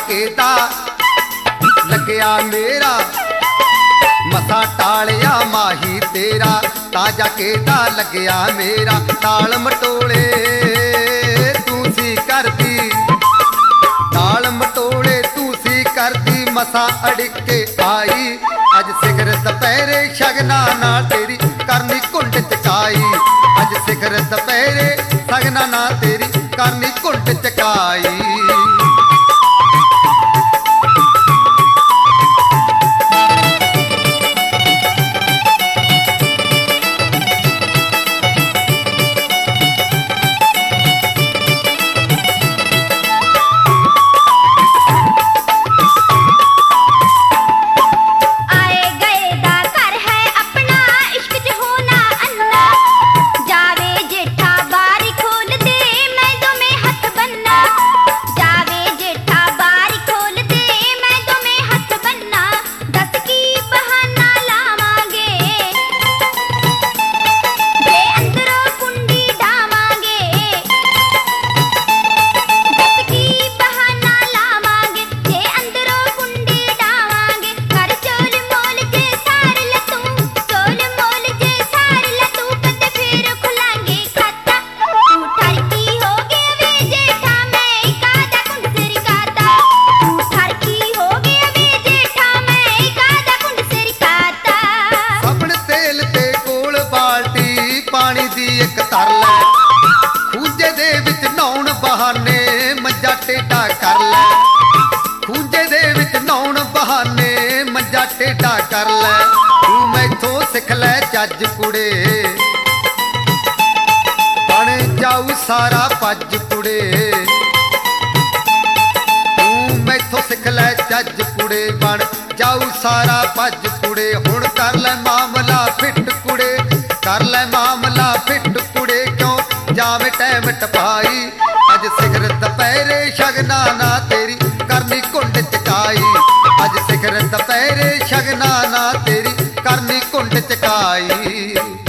केदा लग्या मेरा मसा टालिया माही तेरा ताजा केदा लग्या मेरा ताल मटोले तू सी करदी ताल मटोले तू सी करदी मसा अड़के आई अज सिखर दुपहरे शगना नाल तेरी करनी घुंड चकाई अज सिखर दुपहरे शगना नाल तेरी करनी घुंड चकाई पानी दी एक तर लै खूंजे दे विच नौण बहाने मंजा टेढ़ा कर लै खूंजे दे विच नौण बहाने मंजा टेढ़ा कर लै तू मैथों सिख लै जज कुड़े बन जाऊ सारा पज कुड़े तू मैथों सिख लै जज कुड़े बन जाऊ सारा पज कुड़े हुण कर लै मामला फिट कुड़े कर लै मामला फिट कुड़े क्यों जावे टैम टपाई अज सिखर दुपहरे शगना ना तेरी करनी घुंड चकाई अज सिखर दुपहरे शगना ना तेरी करनी घुंड चकाई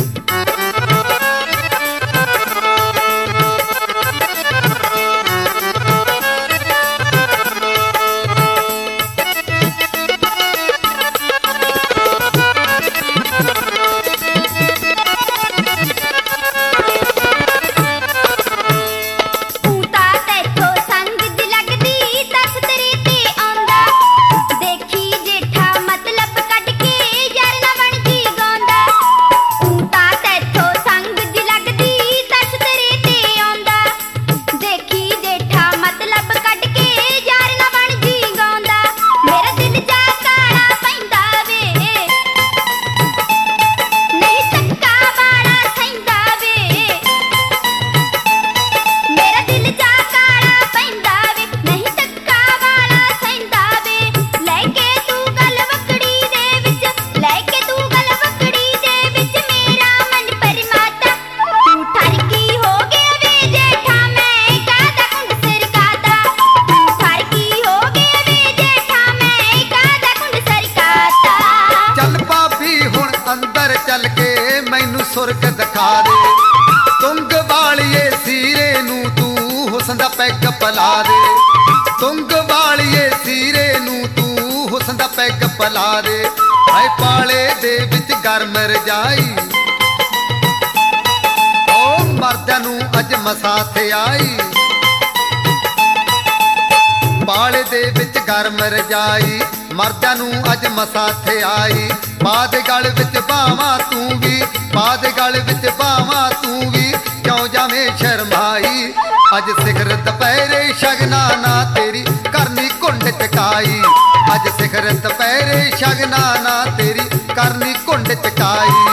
चल के मैनू सुरग दिखा दे तुंग वालिए सीरे नू तू हुस्न दा पैग पला दे तुंग वालिए सीरे नू तू हुस्न दा पैग पला दे हाय पाले दे विच गर्म रजाई ओ मर्दां नू अज मसा थे आई पाले दे विच गर्म रजाई मर्दां नू अज मसा थे आई पा दे गल विच बावां तू भी पा दे गल विच बावां तू भी क्यों जावें शर्माई अज सिखर दुपहरे शगना ना तेरी करनी घुंड चकाई अज सिखर दुपहरे शगना ना तेरी करनी घुंड चकाई